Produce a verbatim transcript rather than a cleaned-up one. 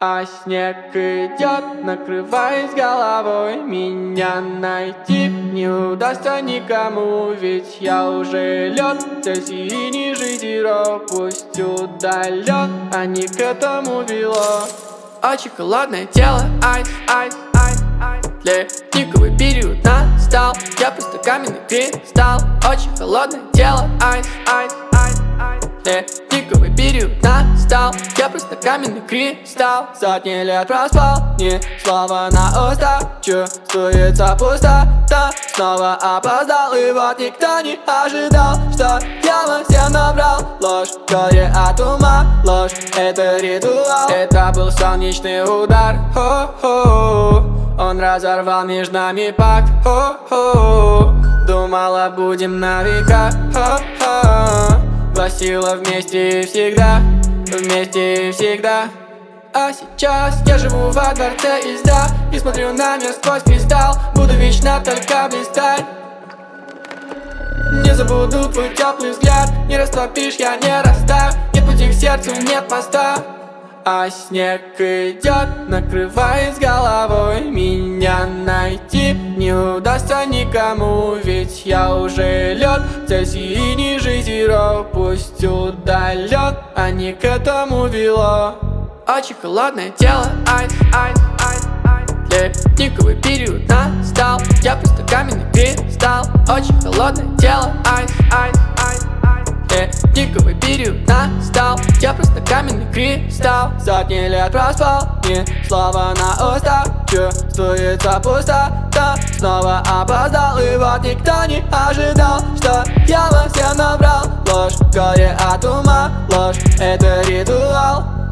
А снег идет, накрываясь головой. Меня найти не удастся никому, ведь я уже лед. Цель синий ветерок, пусть удален, а не к этому вело. Очень холодное тело, айс, айс, айс, айс. Ледниковый период настал, я просто каменный кристалл. Очень холодное тело, айс, айс, айс, айс. Ледниковый период настал, я просто каменный кристалл. Сотни лет проспал, ни слова на уста, чувствуется пустота. Снова опоздал, и вот никто не ожидал, что я во всем набрал ложь. Горе от ума, ложь, это ритуал. Это был солнечный удар, хо-хо. Он разорвал между нами пакт, хо-хо. Думала, будем на века, хо-хо. Гласила вместе и всегда, вместе и всегда. А сейчас я живу во дворце из льда и смотрю на мир сквозь кристалл. Буду вечно только блистать. Не забуду твой теплый взгляд, не растопишь, я не растаю. Нет пути к сердцу, нет моста. А снег идет, накрываясь головой. Меня найти не удастся никому, ведь я уже лед. Цель синий ветерок, пусть удален, а не к этому вело. Очень холодное тело, айс, айс, айс, айс. Ледниковый период настал, я просто каменный кристалл. Очень холодное тело, айс, айс, айс, айс. Ледниковый период настал, я просто каменный кристалл. Сотни лет проспал, ни слова на уста, чувствуется пустота. Снова опоздал, и вот никто не ожидал, что я во всем набрал ложь. Горе от ума, ложь, это ритуал.